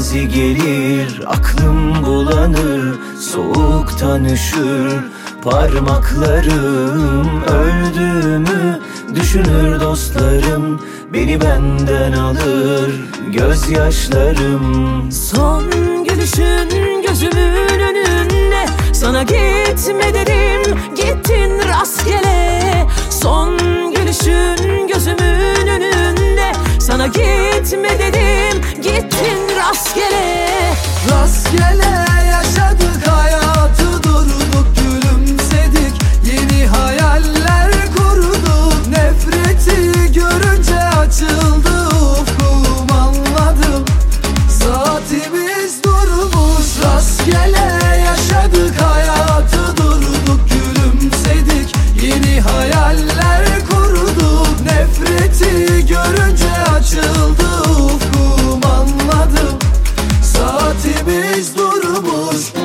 mazi gelir, aklım bulanır, soğuktan üşür parmaklarım. Öldüğümü düşünür dostlarım, beni benden alır gözyaşlarım. Son gülüşün gözümün önünde, sana gitme dedim, gittin rastgele. Son gülüşün gözümün önünde, sana gitme dedim, gittin rastgele. Rastgele yaşadık hayatı, durduk gülümsedik, yeni hayaller kurduk. Nefreti görünce açıldı ufkum, anladım saatimiz durmuş. Rastgele yaşadık hayatı, durduk gülümsedik, yeni hayaller kurduk. Nefreti görünce açıldı ufkum, anladım saatimiz durmuş.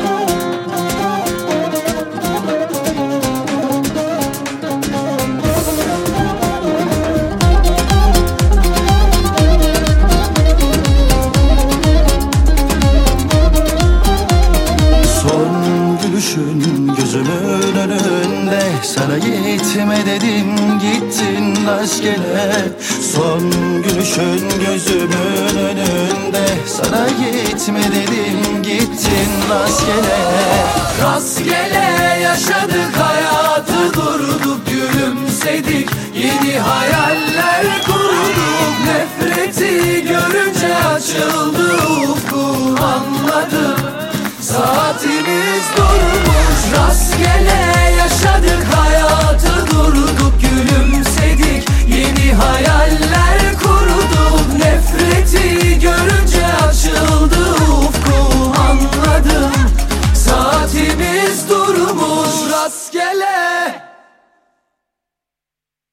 Son gülüşün gözümün önünde, sana gitme dedim, gittin rastgele. Son gülüşün gözümün önünde, sana gitme dedim, gittin rastgele. Rastgele yaşadık hayatı, durduk gülümsedik, yeni hayaller kurduk. Nefreti görünce açıldı ufkum, anladım saatimiz durmuş. Rastgele yaşadık